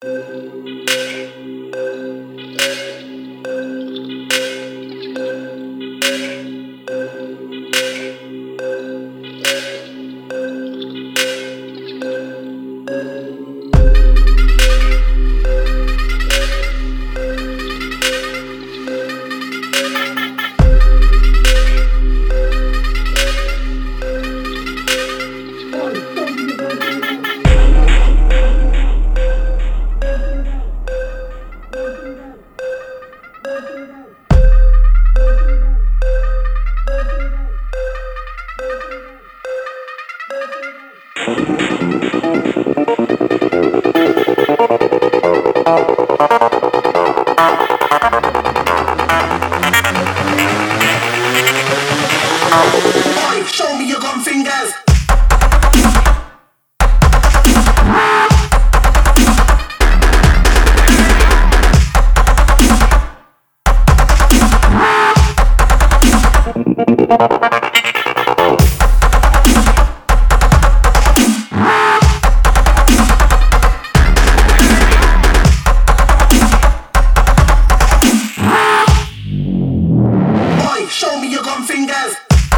Boy, show me your gun fingers. Boy, show me your gun fingers.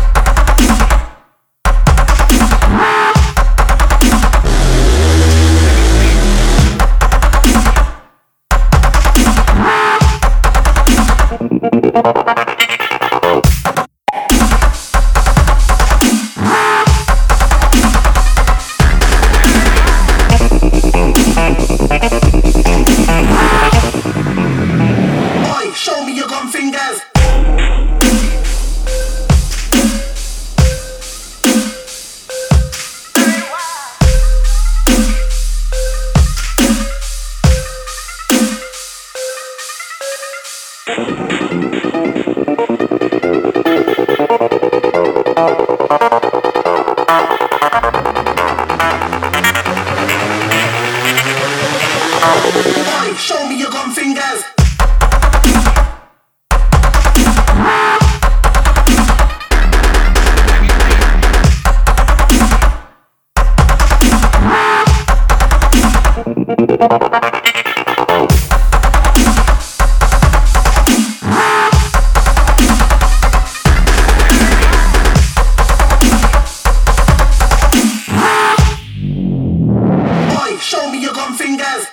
Boy, show me your gun fingers. Boy, show me your gun fingers. Boy, show me your gun fingers.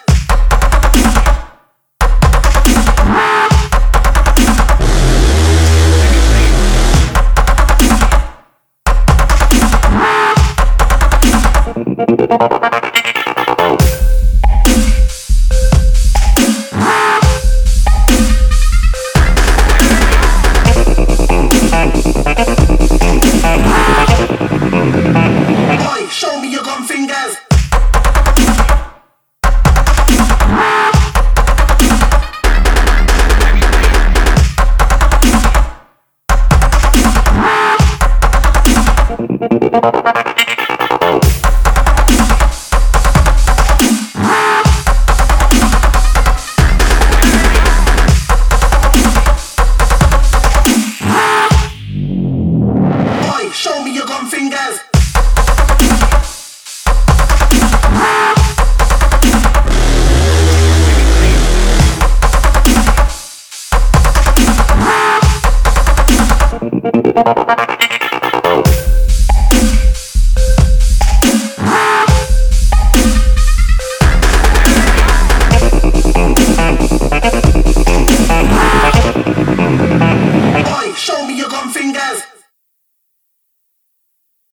Boy, show me your gun fingers. Boy, show me your gun fingers.